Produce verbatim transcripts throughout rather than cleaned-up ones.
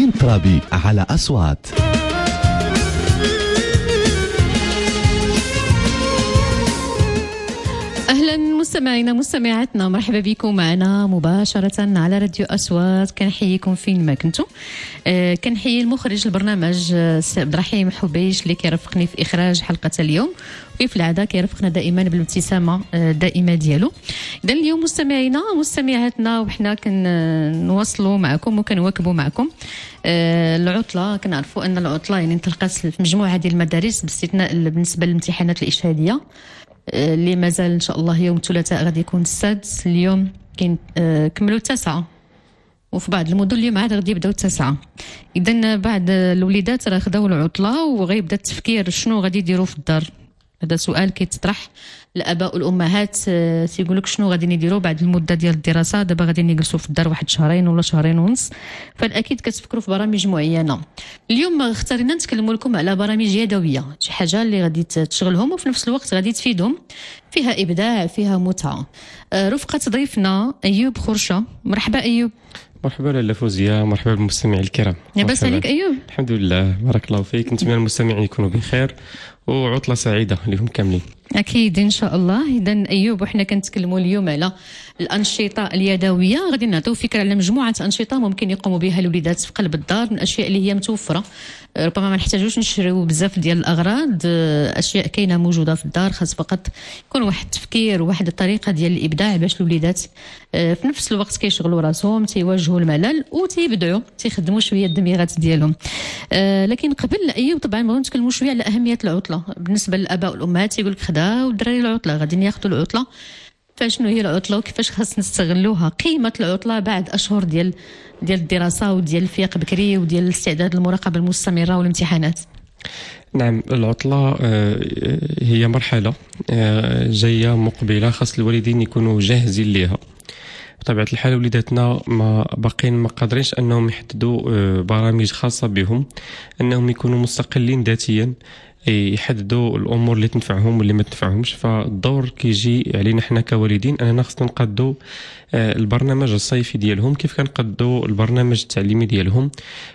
حسين ترابي على أصوات. أهلا مستمعينا مستمعاتنا، مرحبا بكم معنا مباشرة على راديو أصوات. كنحييكم فين ما كنتم. آه كنحيي المخرج البرنامج السي عبد الرحيم حبيش اللي كيرافقني في إخراج حلقة اليوم، وكيف العادة كيرافقنا دائما بالابتسامة الدائمة ديالو. إذا اليوم مستمعينا مستمعاتنا وحنا كنواصلوا معكم وكنواكبوا معكم آه العطلة. كنعرفوا أن العطلة يعني انطلقت في مجموعة ديال المدارس باستثناء بالنسبة للامتحانات الإشهادية اللي مازال ان شاء الله يوم الثلاثاء غادي يكون السادس. اليوم كاين آه كملوا التاسعه، وفي بعض المدن اليوم عاد غادي يبداو التاسعه. اذا بعض الوليدات راه خداو العطله وغيبدا التفكير شنو غادي يديروا في الدار. هذا سؤال كيتطرح الاباء والامهات، آه تيقول لك شنو غادي نديروا بعد المده ديال الدراسه. دابا غادي نجلسوا في الدار واحد شهرين ولا شهرين ونص، فالاكيد كتفكروا في برامج معينه. اليوم اختارينا نتكلموا لكم على برامج يدويه، شي حاجه اللي غادي تشغلهم وفي نفس الوقت غادي تفيدهم، فيها ابداع فيها متعه. آه رفقه ضيفنا ايوب خرشه. مرحبا ايوب. مرحبا لاله فوزيه، مرحبا بالمستمعين الكرام. لاباس عليك ايوب؟ الحمد لله بارك الله فيك. نتمنى المستمعين يكونوا بخير وعطله سعيده لهم كاملين. اكيد ان شاء الله. اذا ايوب وحنا كنتكلموا اليوم على الانشطه اليدويه، غادي نعطيو فكره على مجموعه انشطه ممكن يقوموا بها الوليدات في قلب الدار، من الاشياء اللي هي متوفره. ربما ما نحتاجوش نشريو بزاف ديال الاغراض، اشياء كاينه موجوده في الدار، خاص فقط يكون واحد التفكير وواحد الطريقه ديال الابداع باش الوليدات في نفس الوقت كيشغلوا راسهم، تيواجهوا الملل وتيبدعوا تيخدموا شويه الدماغات ديالهم. لكن قبل ايوب طبعا بغينا نتكلموا شويه على اهميه العطله بالنسبه للاباء والامهات. يقول لك خداو الدراري العطله، غادي ياخذوا العطله. فشنو هي العطله وكيفاش خاص نستغلوها؟ قيمه العطله بعد اشهر ديال ديال الدراسه وديال الفياق بكري وديال الاستعداد للمراقبه المستمره والامتحانات. نعم، العطله هي مرحله جايه مقبله، خاص الوالدين يكونوا جاهزين ليها. بطبيعه الحال وليداتنا ما باقين ما قادرينش انهم يحددوا برامج خاصه بهم، انهم يكونوا مستقلين ذاتيا، يحددوا الامور اللي تنفعهم واللي ما تنفعهمش. فالدور كيجي علينا حنا كوالدين اننا خصنا نقادوا البرنامج الصيفي ديالهم كيف كنقادوا البرنامج التعليمي ديالهم.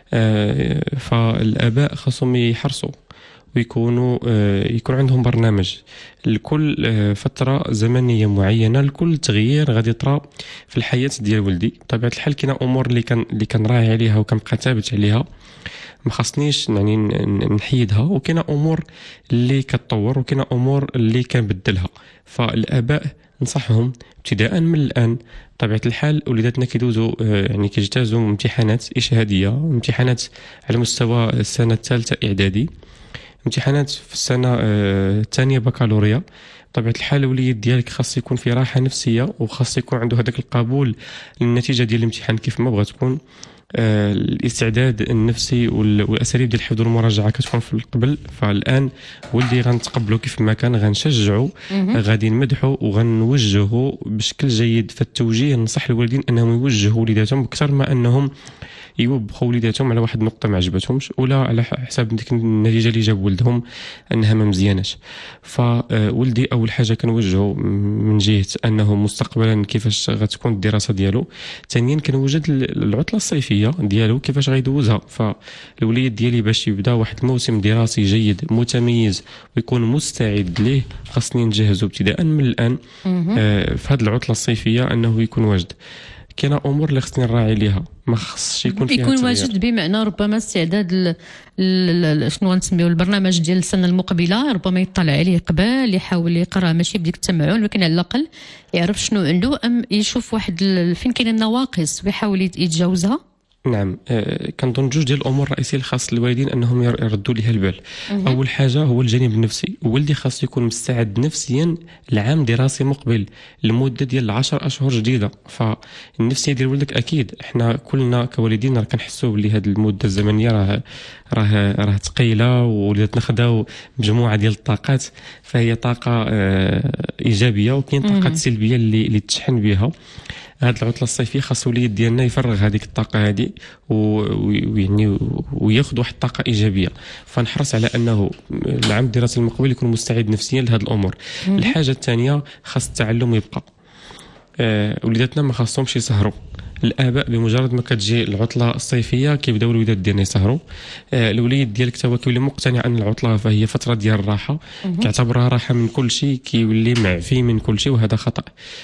فالاباء خاصهم يحرصوا ويكونوا يكون عندهم برنامج لكل فتره زمنيه معينه، لكل تغيير غادي يطرا في الحياه ديال ولدي. بطبيعه الحال كاينه امور اللي كان اللي كنراعي عليها وكنبقى ثابت عليها، ما خاصنيش يعني نحيدها، وكاينه امور اللي كتطور وكاينه امور اللي كنبدلها. فالاباء ننصحهم ابتداء من الان. بطبيعه الحال وليداتنا كيدوزوا يعني كيجتازوا امتحانات اشهاديه، امتحانات على مستوى السنه الثالثه اعدادي، امتحانات في السنه الثانيه بكالوريا. بطبيعه الحال الوليد ديالك خاص يكون في راحه نفسيه، وخاص يكون عنده هذاك القبول للنتيجه ديال الامتحان كيف ما بغات تكون. آه الاستعداد النفسي والاساليب ديال الحفظ والمراجعه كتكون في القبل. فالان ولدي غنتقبلوا كيف ما كان، غنشجعوا، غادي نمدحوا وغنوجهوا بشكل جيد. فالتوجيه ننصح الوالدين انهم يوجهوا وليداتهم اكثر ما انهم يوبخوا وليداتهم على واحد النقطه ما عجبتهمش ولا على حساب ديك النتيجه اللي جاب ولدهم انها ما مزياناش. فولدي اول حاجه كنوجهوا من جهه انه مستقبلا كيفاش غتكون الدراسه ديالو، ثانيا كنوجد العطله الصيفيه ديالو كيفاش غيدوزها. فالوليد ديالي باش يبدا واحد الموسم دراسي جيد متميز ويكون مستعد ليه، خاصني نجهزوا ابتداء من الان آه في هذه العطله الصيفيه انه يكون واجد. كاينه امور اللي خصني نراعي ليها، ما خصش يكون فيها يكون واجد، بمعنى ربما استعداد ل... ل... شنو نسميو البرنامج ديال السنه المقبله، ربما يطلع عليه قبل، يحاول يقرا ماشي بديك التمعن، ولكن على الاقل يعرف شنو عنده، ام يشوف واحد ال... فين كاين النواقص ويحاول يتجاوزها. نعم، آه كنظن جوج ديال الامور الرئيسيه الخاص الوالدين انهم يردوا ليها البال. مه. اول حاجه هو الجانب النفسي. ولدي خاص يكون مستعد نفسيا لعام دراسي مقبل لمده ديال عشر اشهر جديده. فالنفسيه ديال ولدك اكيد احنا كلنا كوالدين راه كنحسوا بلي هذه المده الزمنيه راه راه راه ثقيله، ووليداتنا خداو مجموعه ديال الطاقات، فهي طاقه آه ايجابيه، وكاين طاقات سلبيه اللي اللي تشحن بها. هاد العطله الصيفيه خاص وليد ديالنا يفرغ هذيك الطاقه هذه ويعني وياخذ واحد الطاقه ايجابيه. فنحرص على انه العام الدراسي المقبل يكون مستعد نفسيا لهاد الامور. الحاجه الثانيه خاص التعلم يبقى. آه وليداتنا ما خاصهمش يسهروا، الاباء بمجرد ما كتجي العطله الصيفيه كيبداو الوليدات ديالنا يسهروا. آه الوليد ديالك تا هو كيولي مقتنع ان العطله فهي فتره ديال الراحه، كيعتبرها راحه من كل شيء، كيولي معفي من كل شيء، وهذا خطا.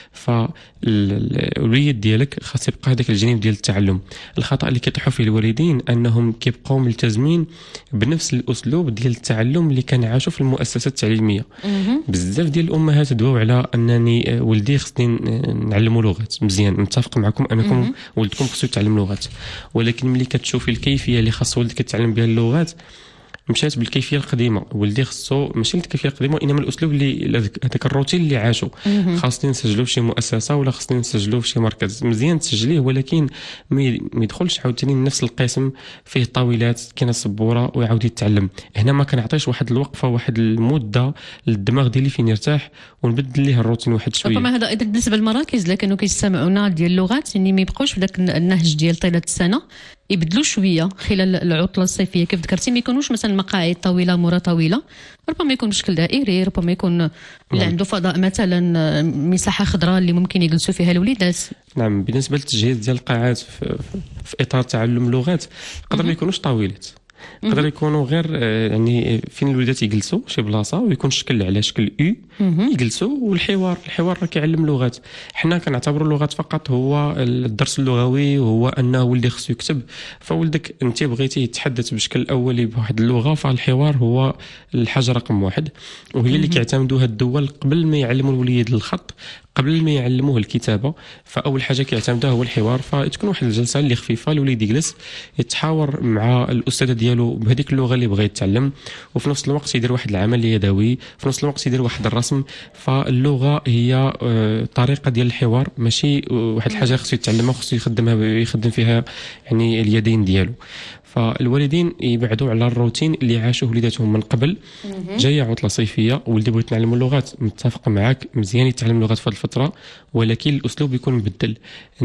فالوليد ديالك خاص يبقى هذاك الجانب ديال التعلم. الخطا اللي كيطيحوا فيه الوالدين انهم كيبقاو ملتزمين بنفس الاسلوب ديال التعلم اللي كان عاشوا في المؤسسات التعليميه. بزاف ديال الامهات دواو على انني ولدي خصني نعلموا لغات مزيان، متفق معكم انكم ولدكم خصو يتعلم لغات، ولكن ملي كتشوفي الكيفيه اللي خاص ولدك يتعلم بها اللغات مشات بالكيفيه القديمه. ولدي خصو ماشي الكيفيه القديمه، انما الاسلوب اللي هذاك الروتين اللي عاشوا. خاصني نسجلوه في شي مؤسسه ولا خصني نسجلوه في شي مركز، مزيان تسجليه، ولكن ما يدخلش عاوتاني نفس القسم فيه طاولات كاينه سبوره ويعاود يتعلم. هنا ما كنعطيش واحد الوقفه، واحد المده للدماغ ديالي فين يرتاح، ونبدل ليه الروتين واحد شويه. ربما هذا ايضا بالنسبه للمراكز اللي كانوا كيستمعونا ديال اللغات، يعني ما يبقاوش في ذاك النهج ديال طيله السنه، يبدلوا شويه خلال العطله الصيفيه. كيف ذكرتي ما يكونوش مثلا مقاعد طويله مرة طويله، ربما يكون بشكل دائري، ربما يكون اللي عنده فضاء مثلا مساحه خضراء اللي ممكن يجلسوا فيها الوليدات. نعم. بالنسبه للتجهيز ديال القاعات في, في اطار تعلم اللغات يقدر ما يكونوش طويلات، يقدر يكونوا غير يعني فين الوليدات يجلسوا شي بلاصه ويكون شكل على شكل يو يجلسوا، والحوار الحوار راه كيعلم لغات. حنا كنعتبروا اللغات فقط هو الدرس اللغوي، وهو انه ولدي خصو يكتب. فولدك انت بغيتي يتحدث بشكل اولي بواحد اللغه، فالحوار هو الحاجه رقم واحد، وهي اللي كيعتمدوها الدول قبل ما يعلموا الوليد الخط، قبل ما يعلموه الكتابه. فاول حاجه كيعتمدها هو الحوار. فتكون واحد الجلسه اللي خفيفه، الوليد يجلس يتحاور مع الاستاذه ديالو بهذيك اللغه اللي بغى يتعلم، وفي نفس الوقت يدير واحد العمل يدوي، في نفس الوقت يدير واحد الرسم. فاللغه هي طريقه ديال الحوار، ماشي واحد الحاجه خصو يتعلمها خصو يخدمها يخدم فيها يعني اليدين ديالو. فالوالدين يبعدوا على الروتين اللي عاشوه وليداتهم من قبل. جايه عطله صيفيه ولدي بغيت نعلم اللغات، متفق معك، مزيان يتعلم اللغات في هذه الفتره، ولكن الاسلوب يكون مبدل.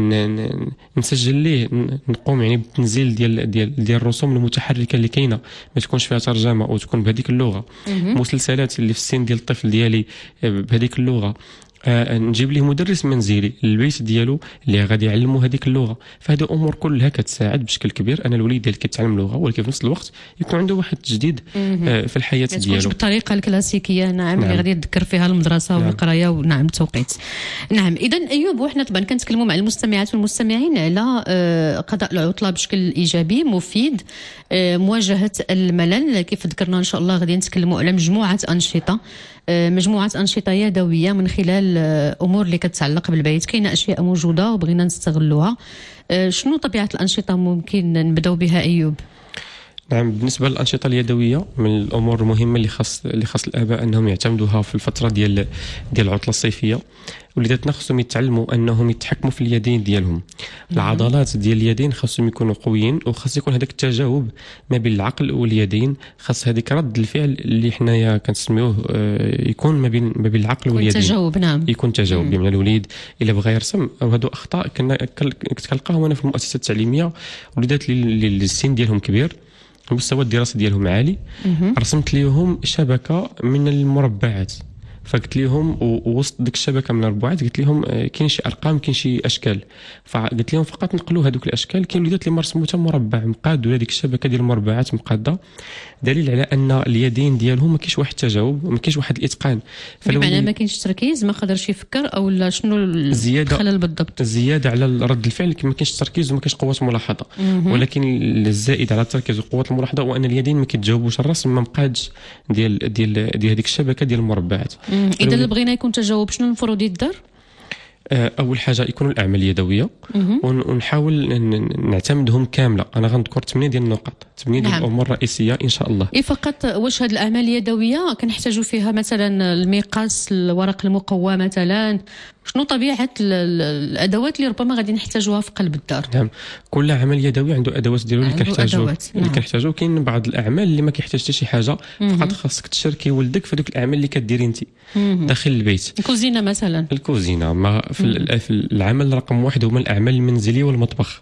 نسجل ليه، نقوم يعني بالتنزيل ديال ديال ديال الرسوم المتحركه اللي كاينه، ما تكونش فيها ترجمه وتكون بهذيك اللغه. مسلسلات اللي في السن ديال الطفل ديالي بهذيك اللغه. آه نجيب ليه مدرس منزلي للبيت ديالو اللي غادي يعلموا هذيك اللغه. فهذه امور كلها كتساعد بشكل كبير ان الوليد ديالك كيتعلم لغه، ولكن في نفس الوقت يكون عنده واحد التجديد آه في الحياه ديالو، ما تكونش بالطريقه الكلاسيكيه. نعم, نعم. اللي غادي يذكر فيها المدرسه نعم. والقرايه ونعم التوقيت. نعم. اذا ايوب، وحنا طبعا كنتكلموا مع المستمعات والمستمعين على آه قضاء العطله بشكل ايجابي مفيد، آه مواجهه الملل. كيف ذكرنا ان شاء الله غادي نتكلموا على مجموعه انشطه، مجموعة أنشطة يدوية من خلال أمور اللي كتتعلق بالبيت. كاينة أشياء موجودة وبغينا نستغلوها. شنو طبيعة الأنشطة ممكن نبداو بها أيوب؟ نعم. بالنسبه للانشطه اليدويه من الامور المهمه اللي خاص اللي خاص الاباء انهم يعتمدوها في الفتره ديال ديال العطله الصيفيه. وليداتنا خصهم يتعلموا انهم يتحكموا في اليدين ديالهم. العضلات ديال اليدين خاصهم يكونوا قويين، وخاص يكون هذاك التجاوب ما بين العقل واليدين. خاص هذيك رد الفعل اللي حنايا كنسميوه يكون ما بين ما بين العقل واليدين. تجاوب. نعم. يكون تجاوب. بمعنى الوليد الا بغى يرسم، او هادو اخطاء كنا كنت كنلقاهم انا في المؤسسات التعليميه. وليدات اللي السن ديالهم كبير، المستوى الدراسي ديالهم عالي، رسمت ليهم شبكه من المربعات. فقلت لهم ووسط ديك الشبكه من الربعات قلت لهم كاين شي ارقام، كاين شي اشكال. فقلت لهم فقط نقلوا هذوك الاشكال. كاين وليدات اللي مرسموا حتى مربع مقاد ولا ديك الشبكه ديال المربعات مقاده، دليل على ان اليدين ديالهم ما كاينش واحد التجاوب، ما كاينش واحد الاتقان. بمعنى ما كاينش تركيز، ما قدرش يفكر، او لا شنو الخلل بالضبط؟ الزياده على رد الفعل، ما كاينش تركيز وما كاينش قوه ملاحظه. ولكن الزائد على التركيز وقوه الملاحظه هو ان اليدين ما كيتجاوبوش، الرسم ما مقادش ديال ديال ديال هذيك الشبكه ديال المربعات. اذا اللي بغينا يكون تجاوب شنو المفروض يدار؟ اول حاجه يكونوا الاعمال اليدويه، ونحاول نعتمدهم كامله. انا غنذكر ثمانيه ديال النقط، ثمانيه ديال الامور الرئيسيه ان شاء الله. اي فقط واش هاد الاعمال اليدويه كنحتاجوا فيها مثلا المقاس، الورق المقوى مثلا؟ شنو طبيعه الادوات اللي ربما غادي نحتاجوها في قلب الدار؟ نعم. كل عمل يدوي عنده ادوات ديالو اللي كنحتاجو اللي كنحتاجو. كاين بعض الاعمال اللي ما كيحتاج حتى شي حاجه، فقط خاصك تشاركي ولدك في هذوك الاعمال اللي كديري انت داخل البيت. الكوزينه مثلا، الكوزينه ما في, في العمل رقم واحد هما الاعمال المنزليه والمطبخ.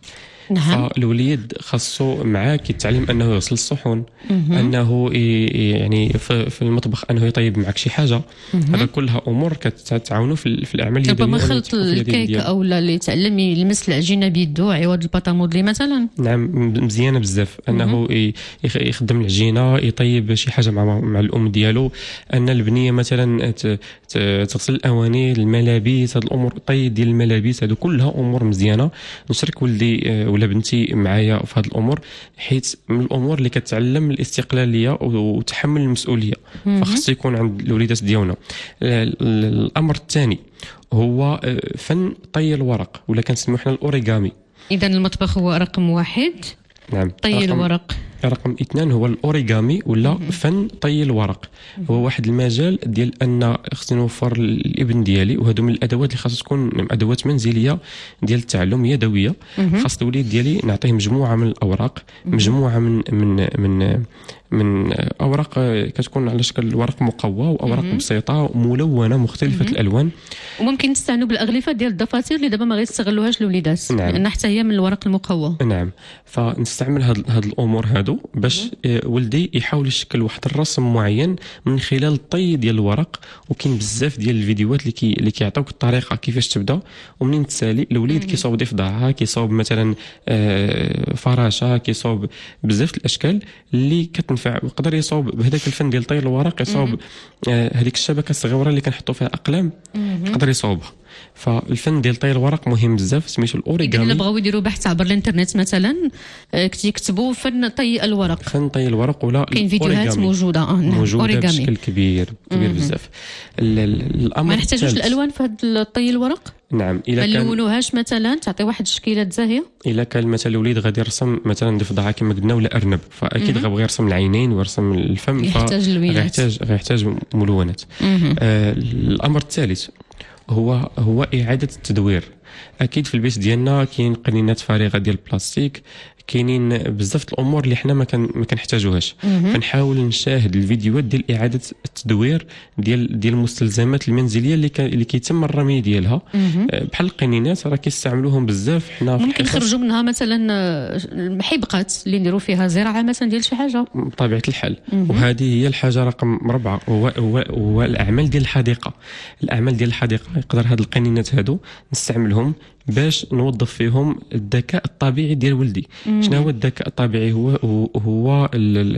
نعم. فالوليد خاصو معاه كيتعلم انه يغسل الصحون، انه يعني في المطبخ انه يطيب معك شي حاجه. هذا كلها امور كتعاونوا في, في الاعمال اليدويه. ربما خلط الكيك او لا اللي يتعلم يلمس العجينه بيدو عوض الباطا مودلي مثلا. نعم مزيانه بزاف انه يخدم العجينه، يطيب شي حاجه مع مع الام ديالو، ان البنيه مثلا تغسل الاواني، الملابس، هاد الامور، الطي ديال الملابس، هادو كلها امور مزيانه. نشارك ولدي ولا بنتي معايا في هاد الامور، حيت من الامور اللي كتعلم الاستقلاليه وتحمل المسؤوليه، فخص يكون عند الوليدات ديالنا. الامر الثاني هو فن طي الورق، ولا كنسميوه حنا الاوريغامي. اذا المطبخ هو رقم واحد. نعم. طي الورق. رقم اثنان هو الاوريغامي ولا مم. فن طي الورق. مم. هو واحد المجال ديال ان خصني نوفر الابن ديالي، وهادو من الادوات اللي خاصها تكون ادوات منزليه ديال التعلم يدويه. مم. خاص الوليد ديالي نعطيه مجموعه من الاوراق، مم. مجموعه من من من من اوراق كتكون على شكل ورق مقوى، واوراق مم. بسيطه ملونه مختلفه مم. الالوان. وممكن نستعنوا بالاغلفه ديال الدفاتر اللي دابا ما غيستغلوهاش الوليدات. نعم. لان حتى هي من الورق المقوى. نعم. فنستعمل هاد هاد الامور هادو باش مم. ولدي يحاول يشكل واحد الرسم معين من خلال الطي ديال الورق. وكاين بزاف ديال الفيديوهات اللي كي اللي كيعطيوك الطريقه كيفاش تبدا ومنين تسالي. الوليد كيصاوب ضفدعه، كيصاوب مثلا فراشه، كيصاوب بزاف الاشكال اللي كتنفع. ويقدر يصاوب بهذاك الفن ديال طي الورق، يصاوب هذيك الشبكه الصغيره اللي كنحطوا فيها اقلام، يقدر يصاوبها. فالفن ديال طي الورق مهم بزاف، سميتو الاوريغامي. اللي بغاو يديروا بحث عبر الانترنت مثلا كتكتبوا فن طي الورق، فن طي الورق، ولا كاين فيديوهات موجوده. اه نعم. موجوده بشكل كبير كبير بزاف. الامر ما نحتاجوش الالوان في هذا الطي الورق. نعم. الا كان نلونوهاش مثلا تعطي واحد التشكيلات زاهيه. الا كان مثلا الوليد غادي يرسم مثلا ضفدعه كما قلنا ولا ارنب، فاكيد غيبغي يرسم العينين ويرسم الفم، يحتاج فيحتاج يحتاج ملونات. آه الامر الثالث هو هو اعاده التدوير. اكيد في البيت ديالنا كاين قنينات فارغه ديال البلاستيك، كاينين بزاف الامور اللي حنا ما كان ما كنحتاجوهاش. فنحاول نشاهد الفيديوهات ديال اعاده التدوير ديال ديال المستلزمات المنزليه اللي كان اللي كيتم الرمي ديالها، بحال القنينات راه كيستعملوهم بزاف. حنا ممكن نخرجوا منها مثلا محبقات اللي نديروا فيها زراعه مثلا ديال شي حاجه بطبيعه الحال. وهذه هي الحاجه رقم أربعة، هو هو, هو الاعمال ديال الحديقه. الاعمال ديال الحديقه يقدر هاد القنينات هادو نستعملهم باش نوظف فيهم الذكاء الطبيعي ديال ولدي. شنو هو الذكاء الطبيعي؟ هو هو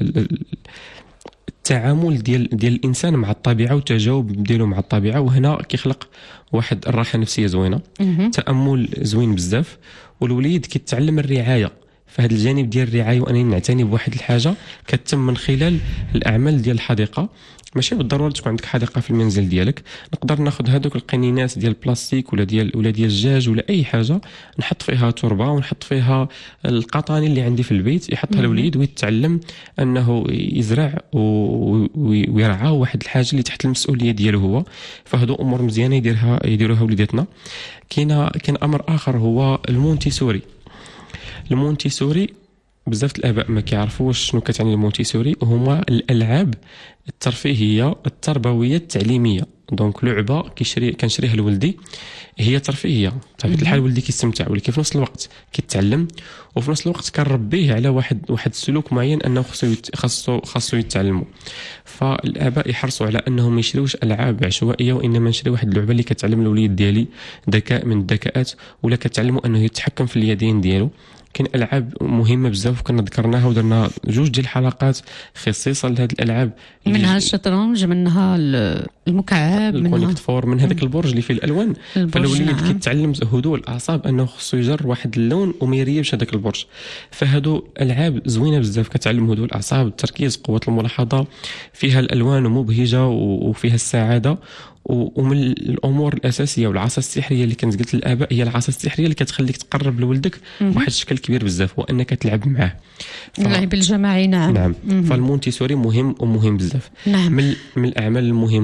التعامل ديال ديال الانسان مع الطبيعه والتجاوب ديالو مع الطبيعه. وهنا كيخلق واحد الراحه نفسيه زوينه، تامل زوين بزاف. والوليد كيتعلم الرعايه، فهاد الجانب ديال الرعايه وانني نعتني بواحد الحاجه كتم من خلال الاعمال ديال الحديقه. ماشي بالضروره تكون عندك حديقه في المنزل ديالك، نقدر ناخذ هذوك القنينات ديال البلاستيك ولا ديال ولا ديال الدجاج ولا اي حاجه، نحط فيها تربه ونحط فيها القطاني اللي عندي في البيت، يحطها الوليد ويتعلم انه يزرع ويرعى واحد الحاجه اللي تحت المسؤوليه ديالو هو. فهادو امور مزيانه يديرها يديروها وليداتنا. كاين كاين امر اخر هو المونتيسوري. المونتيسوري بزاف الاباء ما كيعرفوش شنو كتعني المونتيسوري. هما الالعاب الترفيهيه التربويه التعليميه. دونك لعبه كيشري كنشريها لولدي، هي ترفيهيه بطبيعه الحال. ولدي كيستمتع ولكن في نفس الوقت كيتعلم، وفي نفس الوقت كنربيه على واحد واحد السلوك معين انه خصو خاصو خاصو يتعلموا. فالاباء يحرصوا على انهم ما يشريوش العاب عشوائيه، وانما نشري واحد اللعبه اللي كتعلم الوليد ديالي ذكاء من الذكاءات، ولا كتعلموا انه يتحكم في اليدين ديالو. كاين العاب مهمه بزاف وكنا ذكرناها ودرنا جوج ديال الحلقات خصيصا لهذه الالعاب، منها الشطرنج، منها المكعب، منها الكونيكت فور، من هذاك البرج اللي فيه الالوان. فالوليد نعم. كيتعلم هدوء الاعصاب انه خصو يجر واحد اللون وما يريبش هذاك البرج. فهادو العاب زوينه بزاف كتعلم هدوء الاعصاب، التركيز، قوه الملاحظه، فيها الالوان ومبهجه وفيها السعاده. ومن الامور الاساسيه والعصا السحريه اللي كنت قلت للاباء هي العصا السحريه اللي كتخليك تقرب لولدك بواحد الشكل كبير بزاف، وانك تلعب معاه. ف... اللعب الجماعي. نعم. نعم. فالمونتيسوري مهم ومهم بزاف. نعم. من من الاعمال المهمه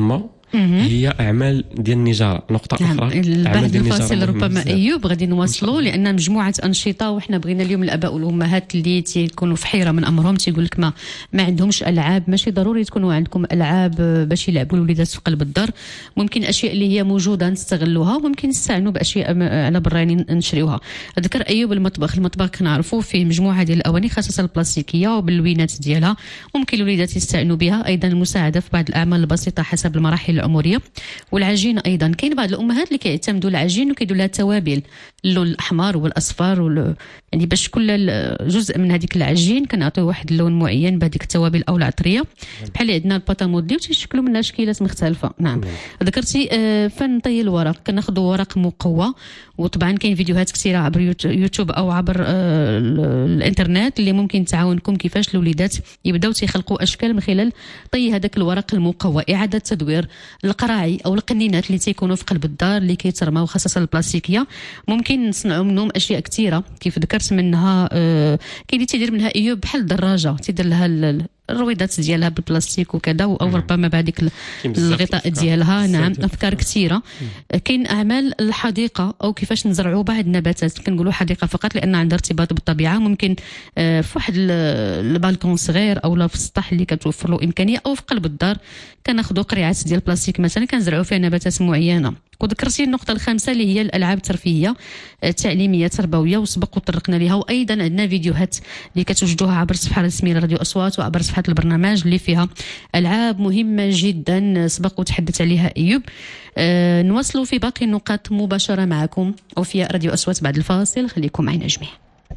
هي اعمال ديال النجاره. نقطه نعم. اخرى بعد الفاصل ربما ايوب غادي نواصلوا لان مجموعه انشطه، وحنا بغينا اليوم الاباء والامهات اللي تيكونوا في حيره من امرهم تيقول لك ما ما عندهمش العاب. ماشي ضروري تكونوا عندكم العاب باش يلعبوا الوليدات في قلب الدار، ممكن اشياء اللي هي موجوده نستغلوها، وممكن نستعنوا باشياء على برا نشريوها. ذكر ايوب المطبخ، المطبخ كنعرفوا فيه مجموعه ديال الاواني خاصه البلاستيكيه وباللوينات ديالها، ممكن الوليدات يستعنوا بها. ايضا المساعده في بعض الاعمال البسيطه حسب المراحل العمريه. والعجين ايضا كاين بعض الامهات اللي كيعتمدوا العجين وكيديروا لها توابل، اللون الاحمر والاصفر وال... يعني باش كل جزء من هذيك العجين كنعطيو واحد اللون معين بهذيك التوابل او العطريه، بحال عندنا الباطا مودي وتيشكلوا منها شكيلات مختلفه. نعم ذكرتي آه فن طي الورق، كناخذوا ورق مقوى، وطبعا كاين فيديوهات كثيره عبر يوتيوب او عبر آه الانترنت اللي ممكن تعاونكم كيفاش الوليدات يبداو تيخلقوا اشكال من خلال طي هذاك الورق المقوى. اعاده تدوير القراعي او القنينات اللي تيكونوا في قلب الدار اللي كيترماو خاصه البلاستيكيه، ممكن نصنعوا منهم اشياء كثيره كيف ذكرت منها آه كاين اللي تيدير منها ايوب بحال الدراجه، تيدير لها الرويدات ديالها بالبلاستيك وكذا، او ربما بهذيك الغطاء ديالها. نعم افكار كثيره. كاين اعمال الحديقه او كيفاش نزرعوا بعض النباتات، كنقولوا حديقه فقط لان عندها ارتباط بالطبيعه، ممكن في واحد البالكون صغير او لا في السطح اللي كتوفر له امكانيه، او في قلب الدار كناخذوا قريعات ديال البلاستيك مثلا كنزرعوا فيها نباتات معينه. وذكرتي النقطه الخامسه اللي هي الالعاب الترفيهيه التعليميه التربويه، وسبق وطرقنا لها، وايضا عندنا فيديوهات اللي كتوجدوها عبر الصفحه الرسميه لراديو اصوات وعبر صفحه البرنامج اللي فيها العاب مهمه جدا سبق وتحدث عليها ايوب. أه نواصلوا في باقي النقاط مباشره معكم وفي راديو اصوات بعد الفاصل. خليكم معنا جميع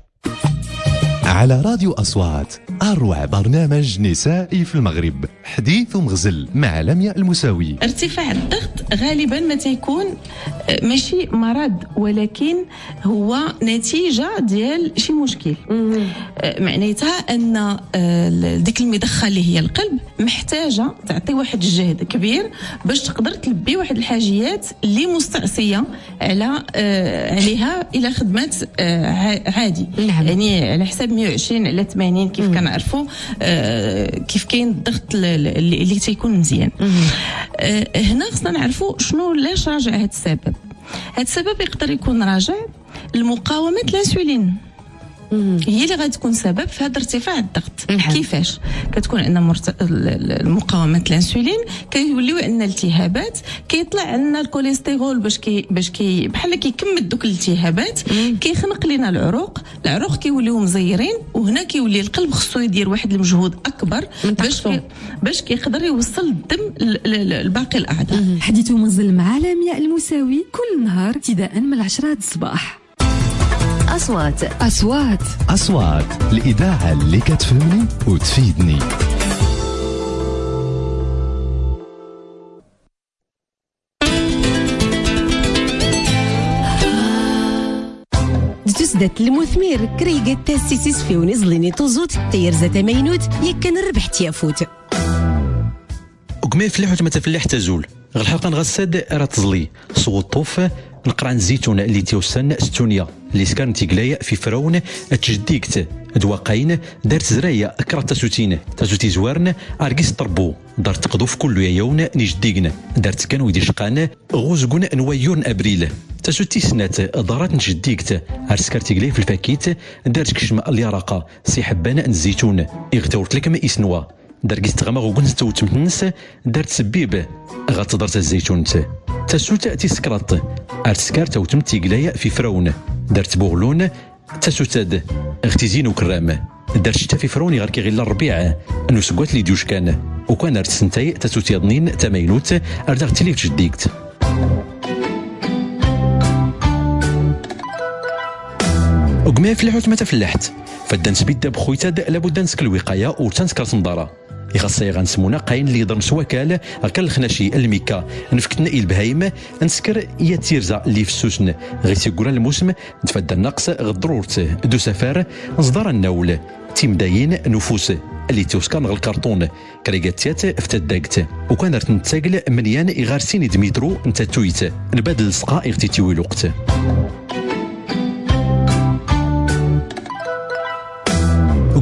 على راديو أصوات، أروع برنامج نسائي في المغرب، حديث ومغزل مع لمياء المساوي. ارتفاع الضغط غالبا ما تيكون ماشي مرض، ولكن هو نتيجة ديال شي مشكل. معناتها أن ديك المضخة اللي هي القلب محتاجة تعطي واحد الجهد كبير باش تقدر تلبي واحد الحاجيات اللي مستعصية على عليها إلى خدمات عادي. نعم. يعني على حساب مية وعشرين على ثمانين كيف كنعرفوا آه كيف كاين الضغط اللي, اللي تيكون مزيان. آه هنا خصنا نعرفوا شنو علاش راجع هذا السبب. هذا السبب يقدر يكون راجع لمقاومه الانسولين، هي اللي غادي تكون سبب في هذا ارتفاع الضغط. نحن. كيفاش كتكون عندنا مرت... مقاومه الانسولين، كيوليو عندنا التهابات، كيطلع عندنا الكوليسترول باش كي باش كي بحال كيكمل دوك الالتهابات، كيخنق لنا العروق، العروق كيوليو مزيرين، وهنا كيولي القلب خصو يدير واحد المجهود اكبر باش كي... باش كيقدر يوصل الدم لباقي الاعضاء. حديث منزل مع لمياء المساوي كل نهار ابتداء من العشرة الصباح. أصوات أصوات أصوات الإذاعة اللي كتفهمني وتفيدني. تسدت المثمر كريقة تاسيسيس في ونزلني توزوت تير زات مينوت يكن الربح تيافوت وكما يفلح وما تفلح تزول غير الحلقه نغسد راه تزلي صوت طوف نقرا الزيتون اللي تيوسن ستونيا اللي سكان تيقلايا في فرعون تجديكت دواقين دارت زرايا اكرا تاسوتين تاسوتي زوارن ارقيس طربو دار تقضو في كل يوم نجديقنا دارت كان ويدي شقان غوزقون نويون ابريل تاسوتي سنات دارات نجديكت ارسكار تيقلاي في الفاكيت دارت كشم اليرقه سي حبان الزيتون يغتورت لك ما اسنوا دارقيس تغما غوكن ستوت متنس دارت سبيب غتضرت الزيتون تاسوت تيسكرات ارسكار توتم تيقلايا في فرعون دارت بوغلون تاسوتاد اغتزين وكرام دارت شتا في فرعون غير كي غير الربيع انو سكوات لي ديوش كان وكان دارت سنتاي تاسوت يضنين تماينوت ارداغ تيلي تجديكت وكما يفلحوت ما تفلحت فدان سبيد بخويتاد لابد نسك الوقايه وتنسكر صنداره يخصي غنسمونا قاين اللي يضرم سواكال هكا الخناشي الميكا نفكتنا البهايم نسكر يا تيرزا اللي في السوسن غيسي كورا الموسم نتفادى النقص غضرورت دو سفار نصدر النول تيم داين نفوس اللي توسكان غير الكرتون كريغاتيات فتداكت وكان رت نتاقل مليان يغارسين دميترو نتا تويت نبادل السقائر تيتيوي الوقت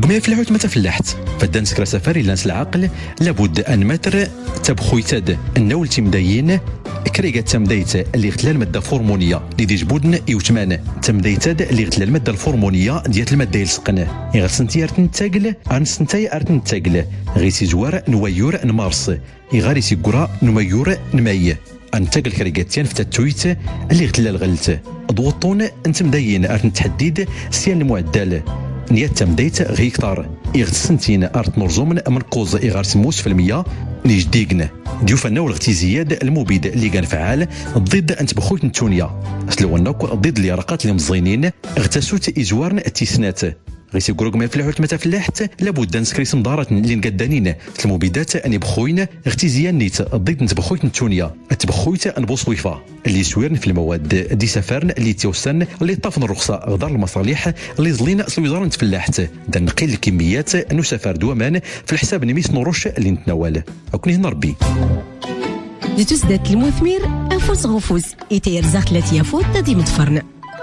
وقما فلحوت ما تفلحت فدان سكرا سفاري لانس العقل لابد ان متر تبخوي تاد النول تمداين كريغا تمدايت اللي غتلا الماده الفورمونيه اللي دي جبودن يوتمان تمدايت اللي غتلا الماده الفورمونيه ديال الماده يلصقن غير سنتي ارتن تاقل ان سنتي ارتن تاقل غي سي زوار نويور نمارس يغاري سي كورا نميور نماي ان تاقل كريغاتيان في التويت اللي غتلا الغلت ضوطون انت مداين ارتن تحديد سيان المعدل نيات تمدايت غي كثار يغت سنتين ارت مرزومن من قوز اغار سموس في المية نيجديقنا ديوفنا والغتي زياد المبيد اللي كان فعال ضد انت بخوت نتونيا سلواناك ضد اليرقات اللي مزينين اغتسوت ازوارن التيسنات غيسي كروك ما فلحوت ما تفلحت لابد نسكري سمدارات اللي نقدانين المبيدات اني بخوين اغتي زيان نيت ضد انت بخوت نتونيا تبخويت نبوصويفا اللي سويرن في المواد دي سفرن اللي توسن اللي طافن الرخصه غدار المصالح اللي زلينا سويزار نتفلحت دا نقيل الكميات انو سفر دومان في الحساب نميس نروش اللي نتناول وكني هنا ربي دي تسدات المثمر انفوس غفوز يتير زاخت لاتيا فوت دي متفرن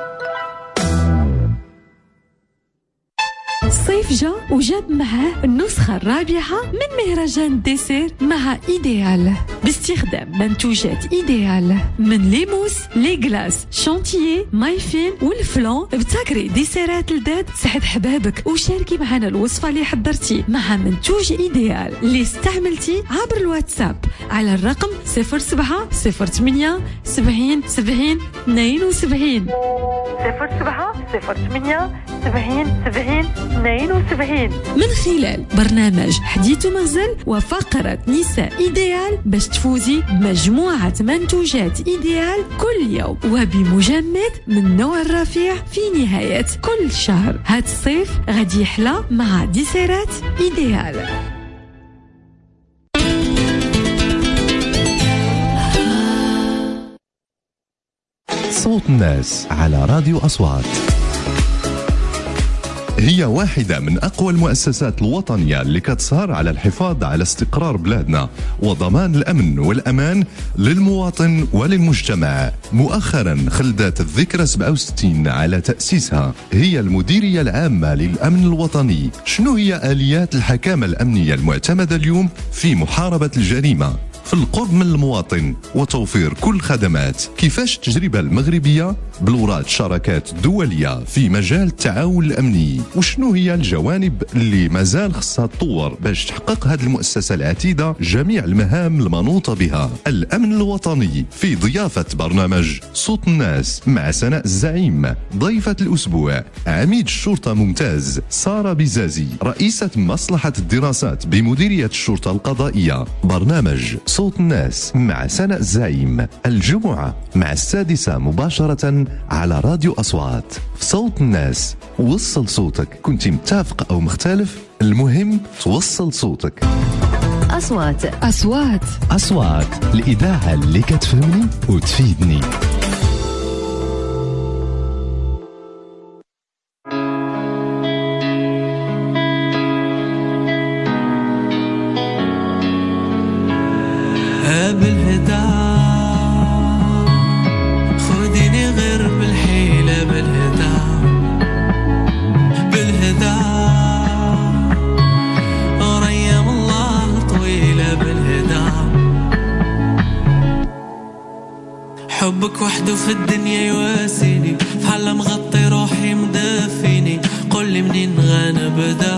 الصيف جا وجاب معاه النسخة الرابعة من مهرجان ديسير مع إيديال باستخدام منتوجات إيديال من ليموس لي غلاس شانتيي مايفين والفلون ابتكري ديسيرات لداد سعد حبابك وشاركي معنا الوصفة اللي حضرتي مع منتوج إيديال اللي استعملتي عبر الواتساب على الرقم صفر سبعة صفر ثمانية سبعين سبعين اثنين وسبعين صفر سبعة صفر ثمانية سبعين سبعين اثنين وسبعين من خلال برنامج حديث ومغزل وفقرة نساء إيديال باش تفوزي بمجموعة منتوجات إيديال كل يوم وبمجمد من نوع الرفيع في نهاية كل شهر. هاد الصيف غادي يحلى مع ديسيرات إيديال. صوت الناس على راديو أصوات. هي واحدة من أقوى المؤسسات الوطنية اللي كتسهر على الحفاظ على استقرار بلادنا وضمان الأمن والأمان للمواطن وللمجتمع. مؤخرا خلدت الذكرى سبعة وستين على تأسيسها. هي المديرية العامة للأمن الوطني. شنو هي آليات الحكامة الأمنية المعتمدة اليوم في محاربة الجريمة؟ في القرب من المواطن وتوفير كل خدمات. كيفاش التجربة المغربية بلورات شراكات دولية في مجال التعاون الأمني؟ وشنو هي الجوانب اللي مازال خصها تطور باش تحقق هذه المؤسسة العتيدة جميع المهام المنوطة بها؟ الأمن الوطني في ضيافة برنامج صوت الناس مع سناء الزعيم. ضيفة الأسبوع عميد الشرطة ممتاز سارة بزازي رئيسة مصلحة الدراسات بمديرية الشرطة القضائية. برنامج صوت الناس مع سناء الزعيم الجمعة مع السادسة مباشرة على راديو أصوات. صوت الناس، وصل صوتك. كنت متفق أو مختلف، المهم توصل صوتك. أصوات أصوات أصوات الإذاعة اللي كتفهمني وتفيدني. حبك وحده في الدنيا يواسيني، بحال مغطي روحي مدفيني. قول لي منين غنبدا؟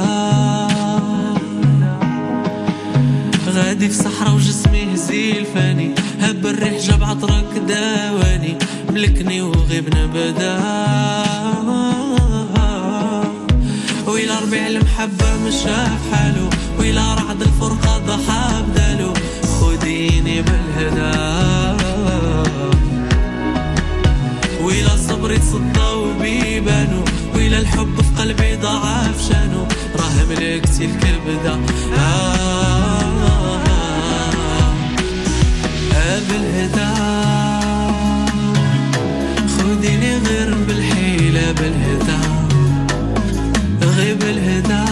غادي في صحرا وجسمي هزيل فاني، هب الريح جاب عطرك داواني، ملكني وغيب نبدا. ويلا ربيع المحبة مش شاف حالو، ويلا رعد الفرقة ضحى بدالو. خديني بالهدى ويلا صبري تصدى وبيبانو، ويلا الحب في قلبي ضعف شانو. راه ملكتي الكبدة آه آه بالهدى. خديني غير بالحيلة بالهدى، غيب الهدى.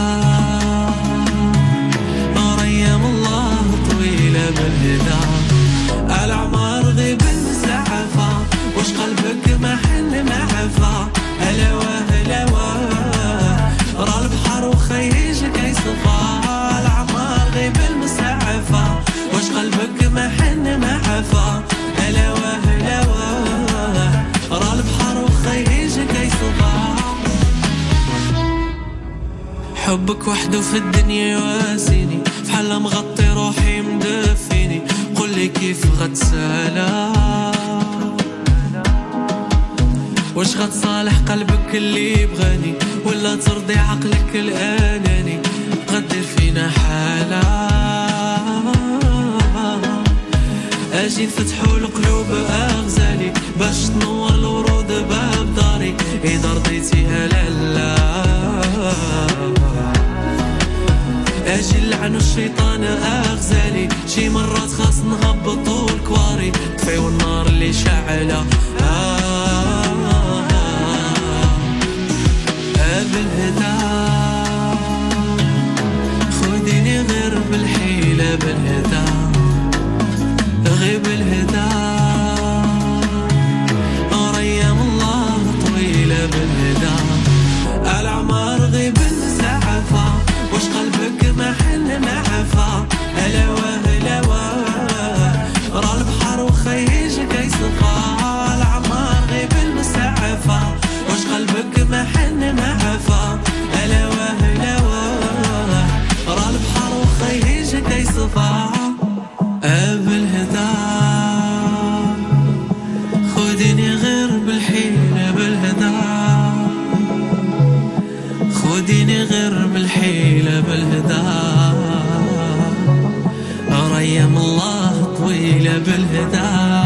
أيام الله طويلة بالهدى. الأعمار غيب المسعفة، وش قلبك ما حن معفى. هلا وهلا واه راه البحر وخيل وحده في الدنيا يواسيني فحال مغطي روحي مدفيني قول لي كيف غتسالى واش غتصالح قلبك اللي بغاني ولا ترضي عقلك الاناني غدير فينا حالة اجي نفتحوا القلوب اغزالي باش تنور الورود باب داري اذا رضيتيها لالا اجي نلعنوا الشيطان اغزالي شي مرات خاص نهبطوا الكواري طفيو النار اللي شعلة بالهدى خديني غير بالحيلة بالهدى غير بالهدى أريام الله طويلة بالهدى الأعمار غير بالزعفة وش قلبك ما حن معفى هلاوة هلاوة راه البحر وخيج كيصفى الأعمار غير بالمسعفة وش قلبك ما حن معفى هلاوة هلاوة راه البحر وخيج كيصفى بالهدى خديني غير بالحيلة بالهدى خديني غير بالحيلة بالهدى أريم الله طويلة بالهدى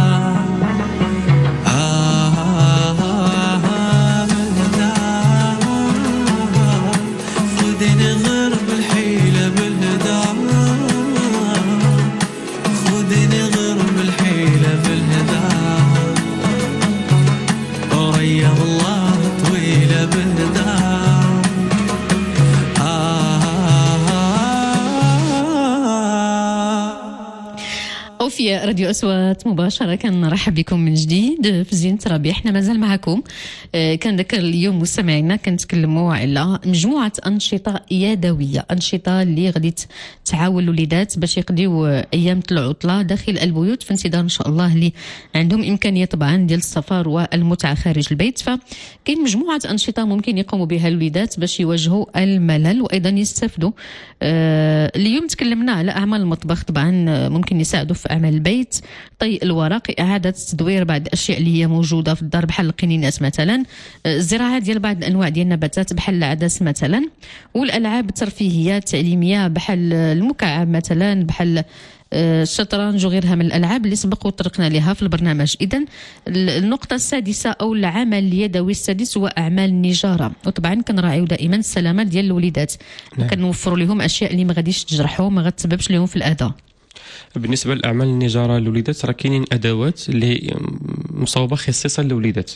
في راديو أصوات مباشرة كنرحب بكم من جديد في زينة ربيع. احنا مازال معكم. كنذكر اليوم مستمعينا كنتكلموا على مجموعة أنشطة يدوية، أنشطة اللي غادي تعاون الوليدات باش يقضيو أيام العطلة داخل البيوت في انتظار إن شاء الله اللي عندهم إمكانية طبعا ديال السفر والمتعة خارج البيت. فكاين مجموعة أنشطة ممكن يقوموا بها الوليدات باش يواجهوا الملل وأيضا يستفدوا. اليوم تكلمنا على أعمال المطبخ، طبعا ممكن يساعدوا في أعمال البيت، طي الورق، إعادة تدوير بعض الأشياء اللي هي موجودة في الدار بحال القنينات مثلا، الزراعة ديال بعض الأنواع ديال النباتات بحال العدس مثلا، والألعاب الترفيهية التعليمية بحال المكعب مثلا، بحال الشطرنج وغيرها من الألعاب اللي سبق وطرقنا لها في البرنامج. إذن النقطة السادسة أو العمل اليدوي السادس هو أعمال النجارة، وطبعا كنراعيو دائما السلامة ديال الوليدات، كنوفروا لهم أشياء اللي ما غاديش تجرحهم ما غتسببش لهم في الأذى. بالنسبه لاعمال النجاره للوليدات راه كاينين ادوات اللي مصوبه خصيصا للوليدات،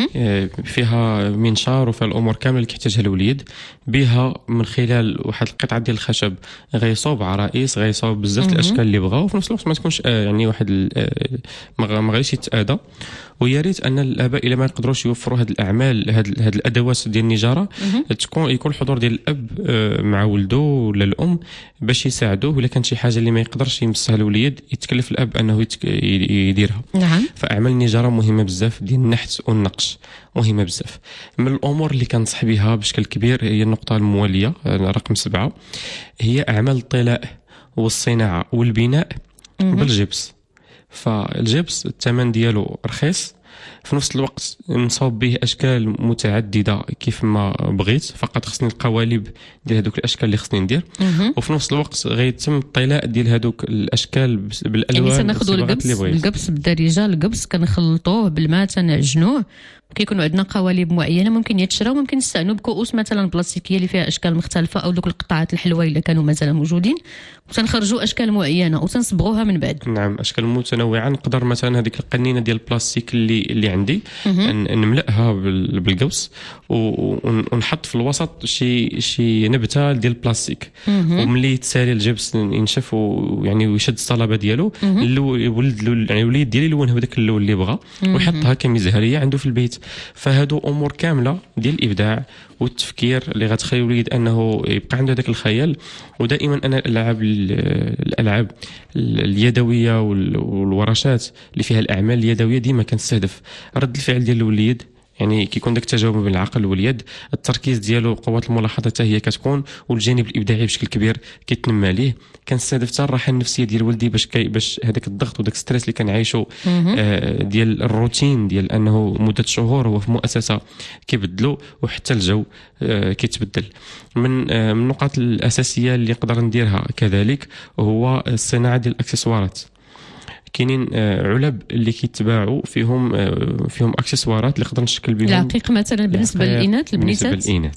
فيها منشار وفيها الامور كامله اللي كيحتاجها الوليد، بها من خلال واحد القطعه ديال الخشب غيصوب عرائس، غيصوب بزاف الاشكال اللي بغاو، وفي نفس الوقت ما تكونش يعني واحد ما غاديش يتاذى. ويا ريت ان الاباء الا ما يقدروش يوفروا هذه الاعمال هذه هذه الادوات ديال النجاره تكون يكون الحضور ديال الاب مع ولده ولا الام باش يساعدوه، ولا كانت شي حاجه اللي ما يقدرش يمسها الوليد يتكلف الاب انه يديرها. نعم. فاعمال النجاره مهمه بزاف، ديال النحت والنقش مهمه بزاف. من الامور اللي كنصح بها بشكل كبير هي النقطه المواليه رقم سبعة، هي اعمال الطلاء والصناعه والبناء بالجبس. فالجبس الثمن ديالو رخيص، في نفس الوقت نصاوب به اشكال متعدده كيف ما بغيت، فقط خصني القوالب ديال هذوك الاشكال اللي خصني ندير، وفي نفس الوقت غيتم الطلاء ديال هذوك الاشكال بالالوان. يعني تناخذوا القبس القبس بالدارجه، القبس كنخلطوه بالماء تنعجنوه، كيكونوا عندنا قوالب معينه ممكن يتشراو، ممكن نستعنوا بكؤوس مثلا بلاستيكيه اللي فيها اشكال مختلفه، او دوك القطعات الحلوه الا كانوا مازال موجودين، وتنخرجوا اشكال معينه وتنصبغوها من بعد. نعم، اشكال متنوعه. نقدر مثلا هذيك القنينه ديال البلاستيك اللي اللي عندي نملأها بالقوس ونحط في الوسط شي شي نبته ديال البلاستيك، وملي يتسالي الجبس ينشف ويعني ويشد الصلابه ديالو، الولد يعني الوليد ديالي يلونها بداك اللون اللي بغى ويحطها كمزهريه عنده في البيت. فهادو امور كامله ديال الابداع والتفكير اللي غتخلي الوليد انه يبقى عنده داك الخيال. ودائما انا الالعاب الالعاب اليدويه والورشات اللي فيها الاعمال اليدويه ديما كنستهدف رد الفعل ديال الوليد، يعني كيكون داك التجاوب بين العقل واليد، التركيز ديالو قوه الملاحظه حتى هي كتكون، والجانب الابداعي بشكل كبير كيتنمى ليه. كنستهدف حتى الراحه النفسيه ديال ولدي باش كي باش هذاك الضغط وداك ستريس اللي كنعيشو آه ديال الروتين ديال انه مده شهور هو في مؤسسه كيبدلوا وحتى الجو آه كيتبدل. من آه من النقاط الاساسيه اللي نقدر نديرها كذلك هو الصناعه ديال الاكسسوارات. كاينين علب اللي كيتباعوا فيهم فيهم اكسسوارات اللي نقدر نشكل بهم العقيق مثلا بالنسبه للاناث البنيتات. بالنسبه للاناث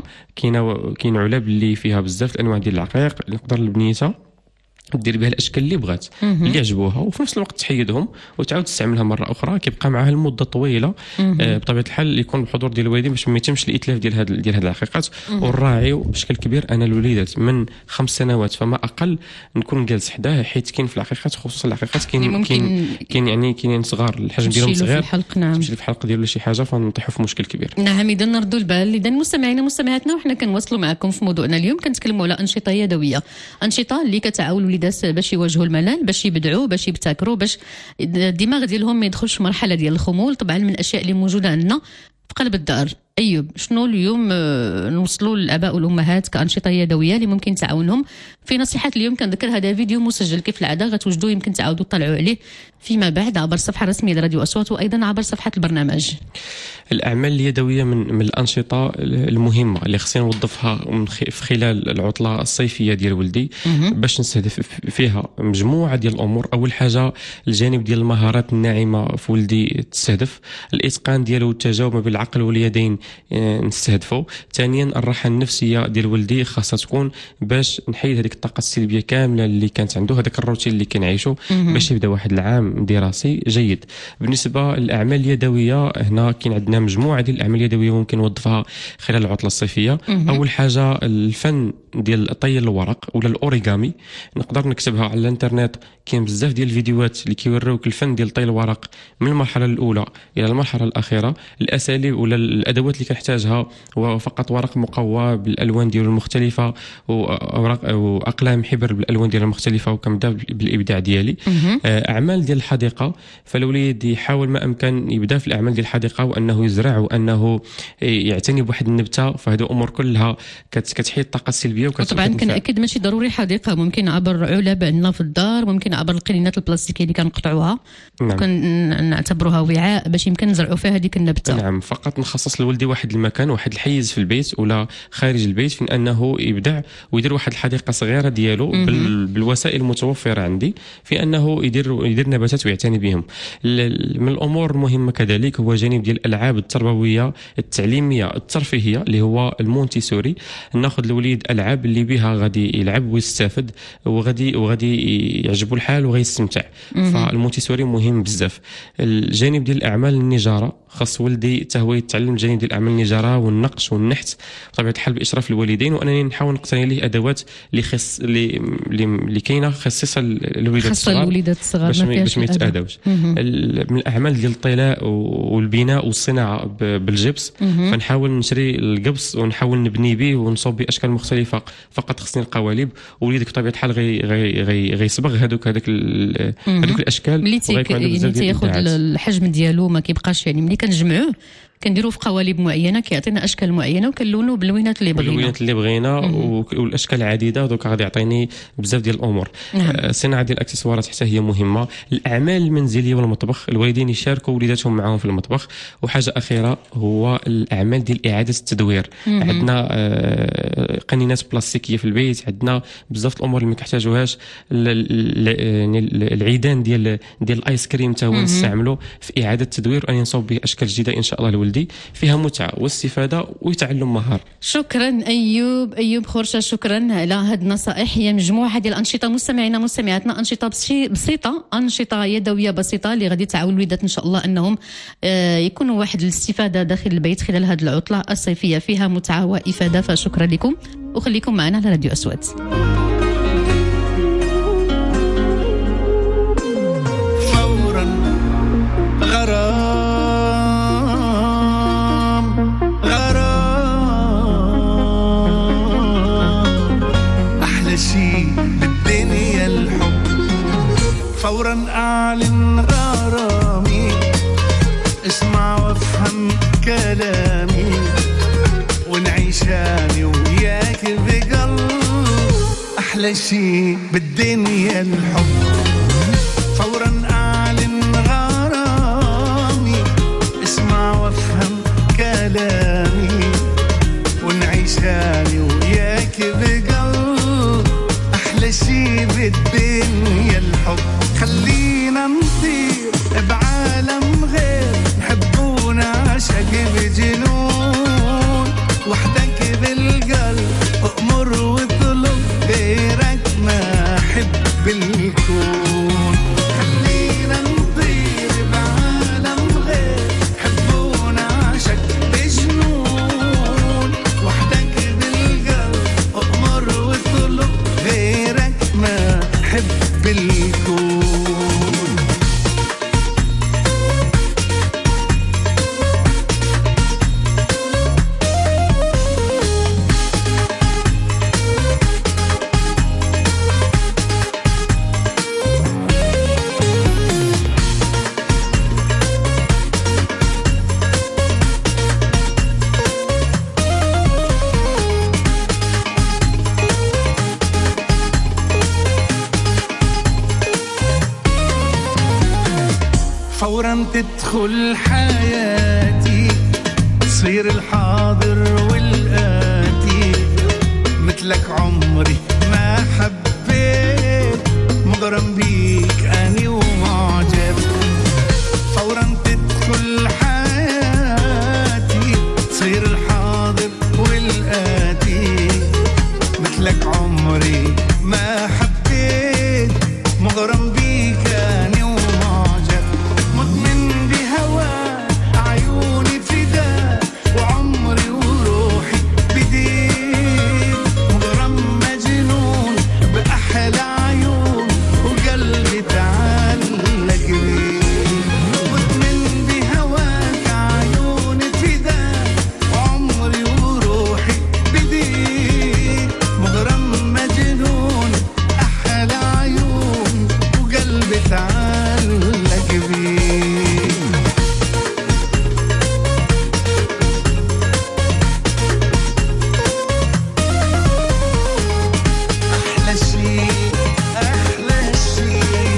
فكاينه كاين علب اللي فيها بزاف الانواع ديال العقيق اللي نقدر البنيته دير بها الاشكال اللي بغات اللي عجبوها، وفي نفس الوقت تحيدهم وتعاود تستعملها مره اخرى، كيبقى معها المده طويله آه بطبيعه الحال يكون بحضور ديال الوالدين باش ما يتمش الاتلاف ديال هاد ديال هاد العقيقات. والراعي بشكل كبير انا الوليدات من خمس سنوات فما اقل نكون جالس حداه، حيت كاين في العقيقات خصوصا العقيقات كاين كاين كاين يعني كاينين صغار الحجم ديالهم صغير في الحلق. نعم تمشي في الحلق ديالو شي حاجه فنطيحوا في مشكل كبير. نعم اذا نردوا البال. اذا مستمعينا مستمعاتنا وحنا كنواصلوا معكم في موضوعنا اليوم كنتكلموا على انشطه يدويه، انشطه اللي كتعاون الوليدات باش يواجهوا الملل، باش يبدعوا، باش يبتكروا، باش الدماغ ديالهم ما يدخلش في مرحله ديال الخمول. طبعا من الاشياء اللي موجوده عندنا في قلب الدار. ايوب شنو اليوم نوصلوا للاباء والامهات كانشطه يدويه اللي ممكن تعاونهم؟ في نصيحات اليوم كنذكر هذا فيديو مسجل كيف العاده غتوجدوه، يمكن تعاودوا تطلعوا عليه فيما بعد عبر الصفحه الرسميه لراديو اصوات وايضا عبر صفحه البرنامج. الاعمال اليدويه من من الانشطه المهمه اللي خصني نوظفها في خلال العطله الصيفيه ديال ولدي باش نستهدف فيها مجموعه ديال الامور. اول حاجه الجانب ديال المهارات الناعمه في ولدي تستهدف، الاتقان ديالو والتجاوب ما بين العقل واليدين نستهدفوا. ثانيا الراحه النفسيه ديال ولدي خاصها تكون باش نحيد هذيك الطاقه السلبيه كامله اللي كانت عنده، هذاك الروتين اللي كنعيشو باش يبدا واحد العام دراسي جيد. بالنسبه للاعمال اليدويه هنا كاين عندنا مجموعه ديال الاعمال اليدويه ممكن نوظفها خلال العطله الصيفيه. اول حاجه الفن ديال طي الورق ولا الاوريغامي، نقدر نكتبها على الانترنت. كاين بزاف ديال الفيديوهات اللي كيوريوك الفن ديال طي الورق من المرحله الاولى الى المرحله الاخيره. الاساليب ولا الادوات اللي كنحتاجها هو فقط ورق مقوى بالالوان ديالو المختلفه واوراق واقلام حبر بالالوان ديالها المختلفه، وكنبدا بالابداع ديالي. اعمال ديال الحديقه، فالوليد يحاول ما امكن يبدا في الاعمال ديال الحديقه وانه يزرع وانه يعتني بواحد النبته، فهذه امور كلها كتحيد الطاقه السلبيه. وطبعا كنأكد ماشي ضروري حديقه، ممكن عبر علب عندنا في الدار، ممكن عبر القلينات البلاستيكيه اللي كنقطعوها وكنعتبروها وعاء باش يمكن نزرعوا فيها هذيك النبته. نعم فقط نخصص لولدي واحد المكان واحد الحيز في البيت ولا خارج البيت فين انه يبدع ويدير واحد الحديقه صغيره ديالو بال... بالوسائل المتوفره عندي في انه يدير يدير نباتات ويعتني بهم. من الامور المهمه كذلك هو جانب ديال الالعاب التربويه التعليميه الترفيهيه اللي هو المونتيسوري. ناخذ الوليد العاب اللي بها غادي يلعب ويستافد وغادي وغادي يعجبو الحال وغيستمتع. فالمونتيسوري مهم بزاف. الجانب ديال الاعمال النجاره خاص ولدي حتى هو يتعلم جانب ديال الاعمال النجاره والنقش والنحت بطبيعه الحال باشراف الوالدين، وانني نحاول نقتني ليه ادوات اللي خص اللي اللي كاينه خصيصه للوليدات الصغار الوليدات الصغار باش ما يتاداوش. من الاعمال ديال الطلاء والبناء والصناعه بالجبس، فنحاول نشري القبص ونحاول نبني به ونصوب به اشكال مختلفه. فقط خصني القوالب ووليدك بطبيعه الحال غي غي غيصبغ هذوك هذوك هذوك الاشكال ملي تياخذ الحجم ديالو ما كيبقاش، يعني ملي كنجمعوه كنديروه في قوالب معينه كيعطينا اشكال معينه وكنلونوا باللوينات اللي بغينا اللوينات اللي بغينا والاشكال عديده، دوك غادي يعطيني بزاف ديال الامور. الصناعه ديال الاكسسوارات حتى هي مهمه. الاعمال المنزليه والمطبخ الوالدين يشاركوا وليداتهم معاهم في المطبخ. وحاجه اخيره هو الاعمال ديال اعاده التدوير. عندنا قنينات بلاستيكيه في البيت، عندنا بزاف الامور اللي ما كنحتاجوهاش. العيدان ديال ديال الايس كريم حتى هو نستعملوا في اعاده التدوير وان نصوب به اشكال جديده ان شاء الله لولدي فيها متعه واستفاده ويتعلم مهاره. شكرا ايوب ايوب خورشه، شكرا على هذه النصائح. هي مجموعه ديال الانشطه مستمعينا مستمعاتنا، انشطه بسيطه، انشطه يدويه بسيطه اللي غادي تعاون الوليدات ان شاء الله انهم يكونوا واحد الاستفاده داخل البيت خلال هذه العطله الصيفيه فيها متعه وافاده. فشكرا لكم وخليكم معنا على راديو أصوات. فورا غرام شي بالدنيا الحب، فورا اعلن غرامي، اسمع وافهم كلامي. أحلى شي بالدنيا الحب فورا أعلن غرامي اسمع وافهم كلامي ونعيش أنا وياك بقلب أحلى شي بالدنيا الحب خلينا نطير بعالم غير نحبونا عشق بجنون وحدك بالقلب أأمر واطلب غيرك ما أحب بالكون خلينا نطير بعالم غير نحبونا عشق بجنون وحدك بالقلب أأمر واطلب غيرك ما أحب بالكون فورا تدخل حياتي تصير الحاضر والآتي مثلك عمري ما حبيت مغرم بيك أني ومعجب فورا تدخل حياتي تصير الحاضر والآتي مثلك عمري ما حبيت مغرم بيك أني ومعجب مدمن بهواك عيوني فداك وعمري وروحي بديك مغرم مجنون بأحلى عيون وقلبي تعلق بيك مدمن بهواك عيوني فداك وعمري وروحي بديك مغرم مجنون أحلى عيون وقلبي تعلق بيك أحلى شي أحلى شي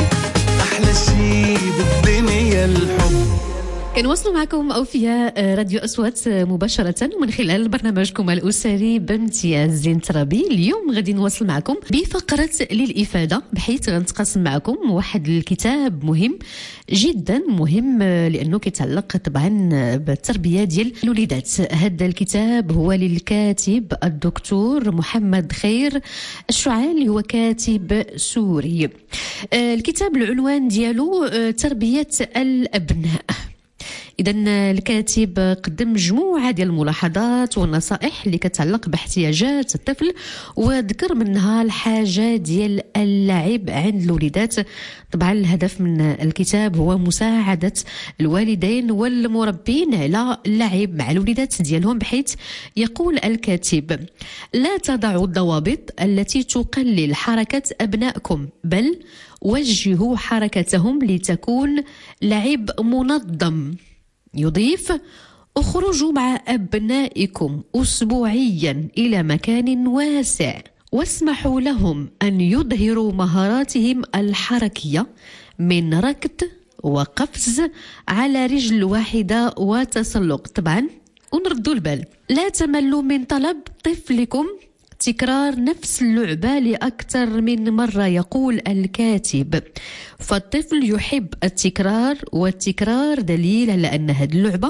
أحلى شي بالدنيا الحب. كنواصلوا معكم أوفياء راديو أصوات مباشرة من خلال برنامجكم الأسري بامتياز زين ترابي. اليوم غادي نواصل معكم بفقرة للإفادة، بحيث غنتقاسم معكم واحد الكتاب مهم جدا مهم لأنه كيتعلق طبعا بالتربية ديال الوليدات. هذا الكتاب هو للكاتب الدكتور محمد خير الشعال، هو كاتب سوري. الكتاب العنوان ديالو تربية الأبناء. إذا الكاتب قدم مجموعة ديال الملاحظات والنصائح اللي كتعلق باحتياجات الطفل، وذكر منها الحاجة ديال اللعب عند الوليدات. طبعا الهدف من الكتاب هو مساعدة الوالدين والمربين على اللعب مع الوليدات ديالهم، بحيث يقول الكاتب: لا تضعوا الضوابط التي تقلل حركة أبنائكم، بل وجهوا حركتهم لتكون لعب منظم. يضيف: اخرجوا مع أبنائكم أسبوعيا إلى مكان واسع واسمحوا لهم أن يظهروا مهاراتهم الحركية من ركض وقفز على رجل واحدة وتسلق. طبعا ونردوا البال، لا تملوا من طلب طفلكم تكرار نفس اللعبة لأكثر من مرة. يقول الكاتب: فالطفل يحب التكرار، والتكرار دليل على أن هذه اللعبة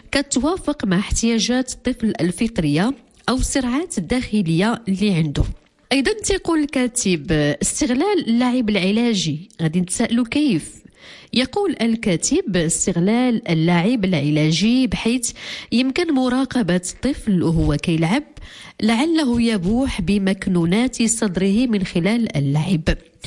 كتوافق مع احتياجات الطفل الفطرية أو الصراعات الداخلية اللي عنده. أيضا تقول الكاتب: استغلال اللعب العلاجي. غادي نتسألوا كيف؟ يقول الكاتب: استغلال اللعب العلاجي بحيث يمكن مراقبة الطفل وهو كيلعب لعله يبوح بمكنونات صدره من خلال اللعب.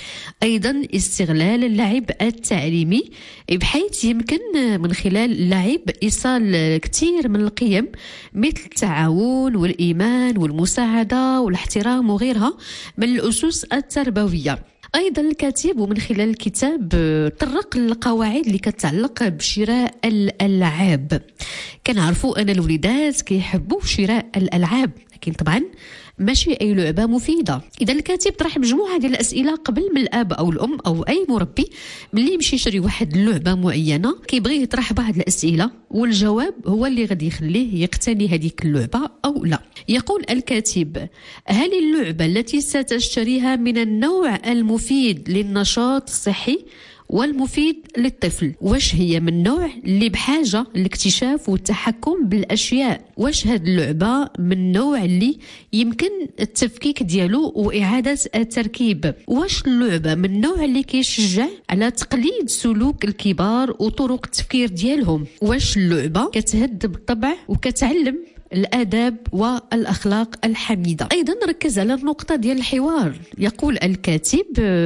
أيضا استغلال اللعب التعليمي بحيث يمكن من خلال اللعب إيصال كثير من القيم مثل التعاون والإيمان والمساعدة والاحترام وغيرها من الأسس التربوية. أيضا الكاتب ومن خلال الكتاب طرق القواعد اللي كتعلق بشراء الألعاب. كنعرفوا أن الوليدات كيحبوا شراء الألعاب، لكن طبعا ماشي أي لعبة مفيدة. إذا الكاتب طرح مجموعة ديال الأسئلة قبل من الأب أو الأم أو أي مربي ملي يمشي يشري واحد اللعبة معينة كيبغي يطرح بعض الأسئلة والجواب هو اللي غادي يخليه يقتني هذيك اللعبة أو لا. يقول الكاتب: هل اللعبة التي ستشتريها من النوع المفيد للنشاط الصحي والمفيد للطفل؟ واش هي من نوع اللي بحاجة للاكتشاف والتحكم بالأشياء؟ واش هاد اللعبة من نوع اللي يمكن التفكيك ديالو وإعادة التركيب؟ واش اللعبة من نوع اللي كيشجع على تقليد سلوك الكبار وطرق التفكير ديالهم؟ واش اللعبة كتهذب الطبع وكتعلم الآداب والأخلاق الحميدة؟ أيضا ركز على النقطة ديال الحوار. يقول الكاتب: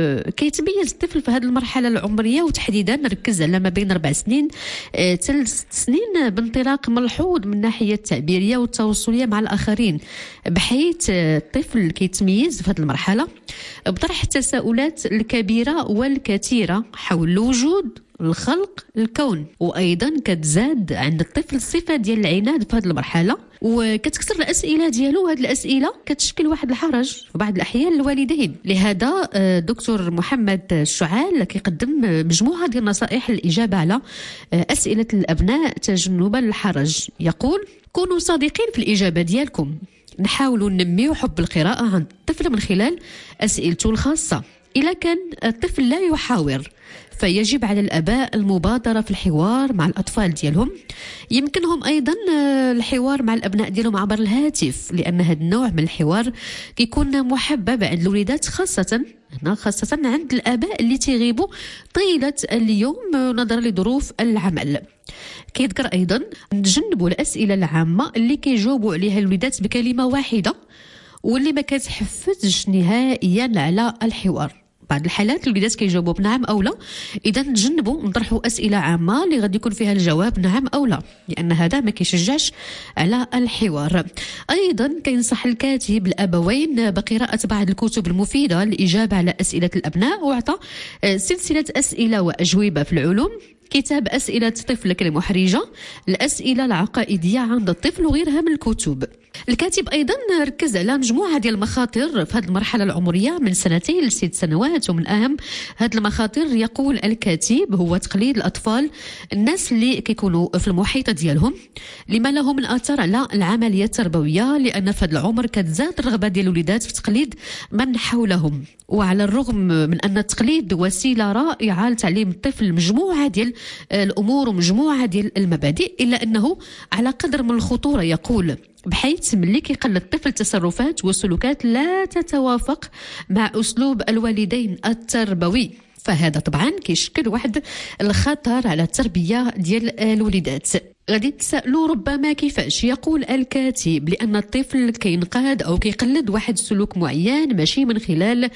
كيتميز الطفل في هذه المرحلة العمرية وتحديدا ركز على ما بين أربع سنين حتى ست سنين بانطلاق ملحوظ من الناحية التعبيرية والتواصلية مع الآخرين، بحيث الطفل كيتميز في هذه المرحلة بطرح التساؤلات الكبيرة والكثيرة حول الوجود، الخلق، الكون. وايضا كتزاد عند الطفل الصفه ديال العناد في هذه المرحله وكتكثر الاسئله ديالو. هذه الاسئله كتشكل واحد الحرج في بعض الاحيان للوالدين. لهذا دكتور محمد الشعال كيقدم مجموعه ديال النصائح للاجابه على اسئله الابناء تجنبا للحرج. يقول: كونوا صادقين في الاجابه ديالكم، نحاولوا ننميو حب القراءه عند الطفل من خلال اسئلته الخاصه. إذا كان الطفل لا يحاور فيجب على الآباء المبادرة في الحوار مع الأطفال ديالهم. يمكنهم أيضا الحوار مع الأبناء ديالهم عبر الهاتف، لأن هذا النوع من الحوار كيكون محبب عند الوليدات، خاصة هنا خاصة عند الآباء اللي تيغيبوا طيلة اليوم نظرا لظروف العمل. كيذكر أيضا نتجنبوا الأسئلة العامة اللي كيجاوبوا عليها الوليدات بكلمة واحدة واللي ما كتحفزش نهائيا على الحوار. بعض الحالات الوليدات كيجاوبوا بنعم او لا، اذا نتجنبوا نطرحوا اسئله عامه اللي غادي يكون فيها الجواب نعم او لا، لان هذا ما كيشجعش على الحوار. ايضا كينصح الكاتب الابوين بقراءه بعض الكتب المفيده للاجابه على اسئله الابناء، واعطى سلسله اسئله واجوبه في العلوم، كتاب أسئلة طفلك المحرجة، الأسئلة العقائدية عند الطفل وغيرها من الكتب. الكاتب أيضا ركز على مجموعة ديال المخاطر في هذه المرحلة العمرية من سنتين لست سنوات، ومن أهم هذه المخاطر يقول الكاتب هو تقليد الأطفال الناس اللي كيكونوا في المحيط ديالهم لما له من أثر على العملية التربوية، لأن في هذا العمر كتزاد الرغبة ديال الوليدات في تقليد من حولهم. وعلى الرغم من أن التقليد وسيلة رائعة لتعليم الطفل مجموعة ديال الأمور ومجموعة ديال المبادئ، إلا أنه على قدر من الخطورة، يقول، بحيث ملي كيقلد الطفل تصرفات وسلوكات لا تتوافق مع أسلوب الوالدين التربوي، فهذا طبعا كيشكل واحد الخطر على التربية ديال الوليدات. غادي تسألوا ربما كيفاش؟ يقول الكاتب لأن الطفل كينقاد أو كيقلد واحد السلوك معين ماشي من خلال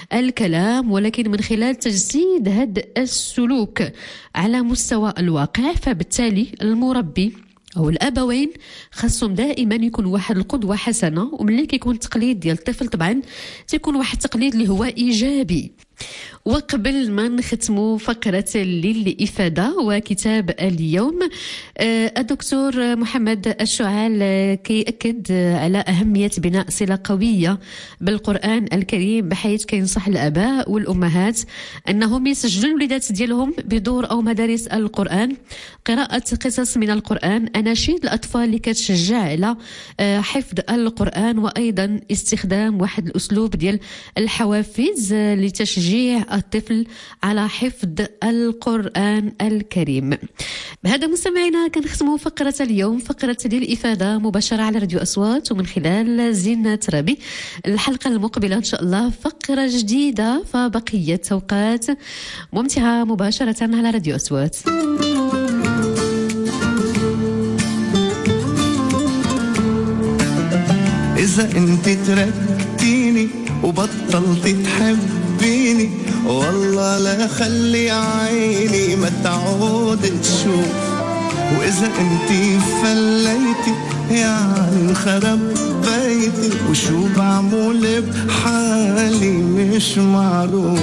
الكلام ولكن من خلال تجسيد هذا السلوك على مستوى الواقع، فبالتالي المربي أو الأبوين خاصهم دائما يكون واحد القدوة حسنة، وملي كيكون التقليد ديال الطفل طبعا تيكون واحد التقليد اللي هو إيجابي. وقبل ما نختموا فقرة الليل لإفادة وكتاب اليوم، الدكتور محمد الشعال كيأكد على أهمية بناء صلة قوية بالقرآن الكريم، بحيث كينصح الآباء والأمهات أنهم يسجلوا الوليدات ديالهم بدور أو مدارس القرآن، قراءة قصص من القرآن، أناشيد الأطفال اللي كتشجع على حفظ القرآن، وأيضا استخدام واحد الأسلوب ديال الحوافز لتشجيع الطفل على حفظ القرآن الكريم. بهذا مستمعينا كنختموا فقرة اليوم، فقرة للإفادة مباشرة على راديو أصوات ومن خلال زينة ربي. الحلقة المقبلة إن شاء الله فقرة جديدة، فبقية توقات ممتعة مباشرة على راديو أصوات. إذا أنت تركتيني وبطلت تحبيني والله لا خلي عيني ما تعود تشوف، وإذا أنتي فليتي يعني انخرب بيتي وشو بعمل بحالي مش معروف.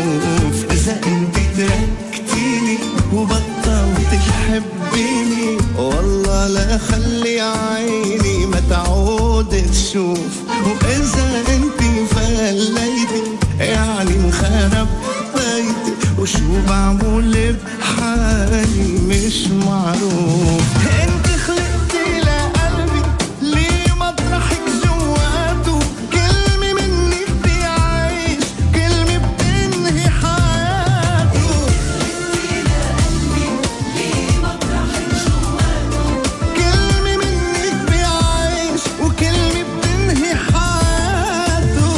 إذا أنتي تركتيني وبطلت تحبيني والله لا خلي عيني ما تعود تشوف. وإذا انتي فليتي يعني انخرب بيتي، وشو بعمل بحالي مش معروف. انت خلقتي لقلبي ليه مطرحك جواته، كلمة منك بيعيش كلمة بتنهي حياته. خلقتي لقلبي ليه مطرحك جواته، كلمة منك بيعيش وكلمة بتنهي حياته.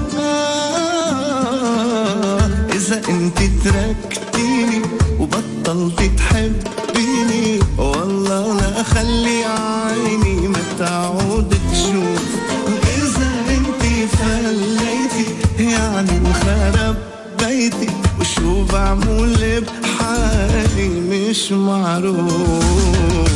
آه إذا انت تركتيني وبطلتي تحبيني، والله لا خلي عيني ما تعود تشوف. وإذا انتي فليتي يعني انخرب بيتي، وشو بعمل بحالي مش معروف.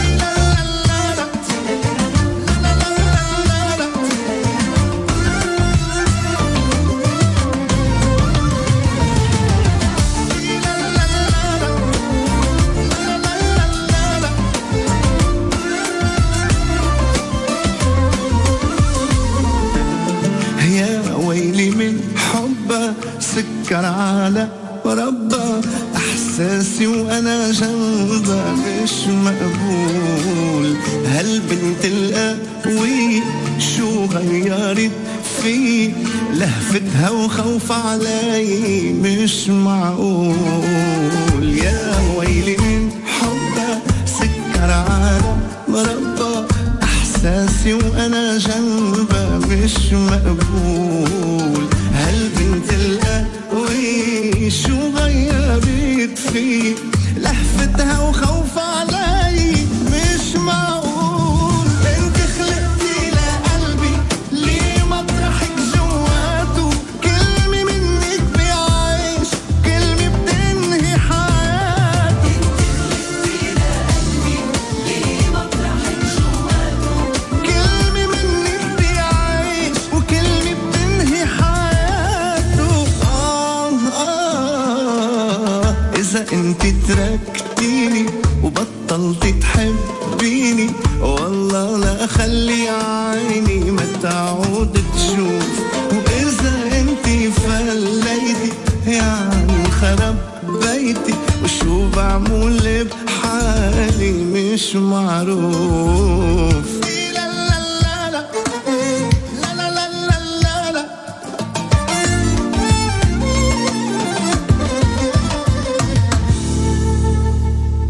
سكر على مربى احساسي وانا جنبها مش مقبول. هالبنت القوية شو غيرت في، لهفتها وخوف علي مش معقول. يا ويلي من حبها سكر على مربى احساسي وانا جنبها مش مقبول. هالبنت القوية شو غيرت فيه، لهفتها وخوف علي مش معقول. انت خلقتي لقلبي ليه مطرحك جواته، كلمة منك بيعيش كلمة بتنهي حياته. انت خلقتي لقلبي ليه مطرحك جواته، كلمة منك بيعيش وكلمة بتنهي حياته. آه آه إذا انت تركتيني وبطلتي تحبيني، والله لا خلي عيني ما تعود تشوف. وإذا انتي فليتي يعني انخرب بيتي، وشو بعمل بحالي مش معروف.